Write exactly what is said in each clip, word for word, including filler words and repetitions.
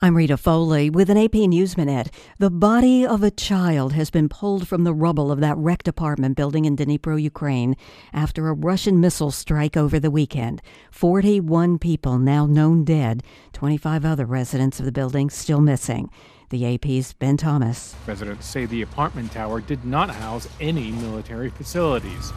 I'm Rita Foley with an A P News Minute. The body of a child has been pulled from the rubble of that wrecked apartment building in Dnipro, Ukraine, after a Russian missile strike over the weekend. forty-one people now known dead, twenty-five other residents of the building still missing. The A P's Ben Thomas. Residents say the apartment tower did not house any military facilities.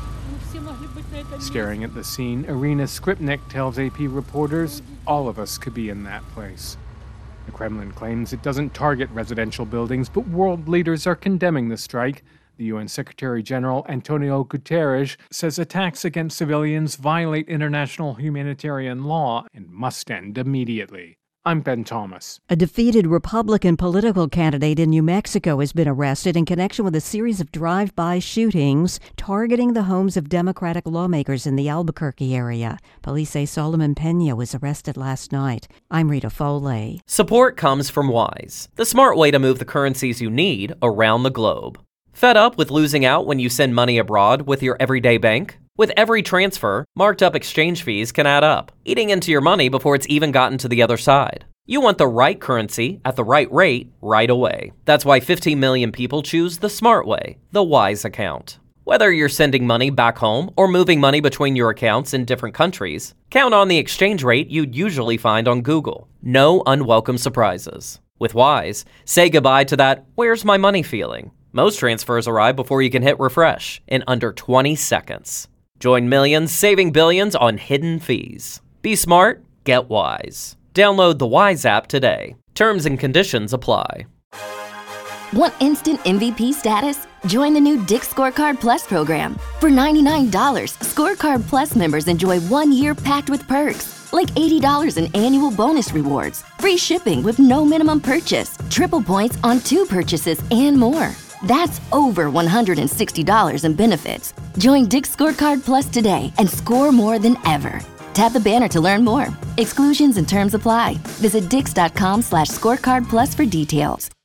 Staring at the scene, Irina Skripnik tells A P reporters, all of us could be in that place. The Kremlin claims it doesn't target residential buildings, but world leaders are condemning the strike. The U N Secretary General Antonio Guterres says attacks against civilians violate international humanitarian law and must end immediately. I'm Ben Thomas. A defeated Republican political candidate in New Mexico has been arrested in connection with a series of drive-by shootings targeting the homes of Democratic lawmakers in the Albuquerque area. Police say Solomon Pena was arrested last night. I'm Rita Foley. Support comes from Wise, the smart way to move the currencies you need around the globe. Fed up with losing out when you send money abroad with your everyday bank? With every transfer, marked up exchange fees can add up, eating into your money before it's even gotten to the other side. You want the right currency at the right rate right away. That's why fifteen million people choose the smart way, the Wise account. Whether you're sending money back home or moving money between your accounts in different countries, count on the exchange rate you'd usually find on Google. No unwelcome surprises. With Wise, say goodbye to that "where's my money" feeling. Most transfers arrive before you can hit refresh in under twenty seconds. Join millions saving billions on hidden fees. Be smart, get Wise. Download the Wise app today. Terms and conditions apply. Want instant M V P status? Join the new Dick's Scorecard Plus program. For ninety-nine dollars, Scorecard Plus members enjoy one year packed with perks, like eighty dollars in annual bonus rewards, free shipping with no minimum purchase, triple points on two purchases, and more. That's over one hundred sixty dollars in benefits. Join Dick's Scorecard Plus today and score more than ever. Tap the banner to learn more. Exclusions and terms apply. Visit dix.com slash scorecard plus for details.